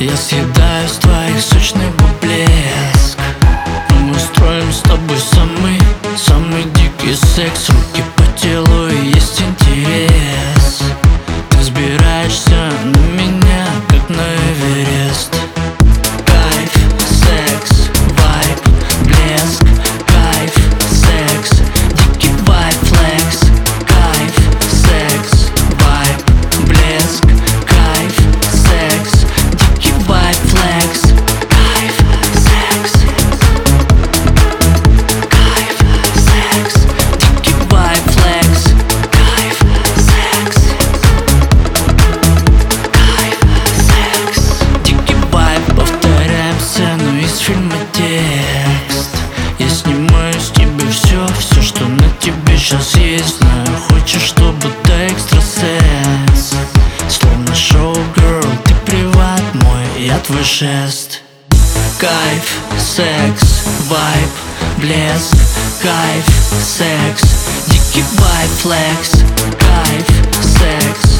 Я съедаюсь твоих сочный блеск. Мы устроим с тобой самый дикий секс. Руки по телу и есть интерес. Ты взбираешься на меня, как на Эверест. Кайф, секс, вайб, блеск. Кайф, секс, дикий вайб, флекс. Кайф, секс, вайб, блеск. Кайф, секс, дикий вайб, флекс. Кайф, секс. Кайф, секс, дикий вайб, флекс. Кайф, секс. Кайф, секс, дикий вайб. Повторяем сцену из фильма «Текст». Я снимаю с тебя все, что на тебе сейчас есть. Знаю, хочешь, чтобы ты экстрасенс. Словно шоу-герл, ты приват мой, я твой жест. Кайф, секс, вайб, блеск. Кайф, секс, дикий вайб, флекс. Кайф, секс.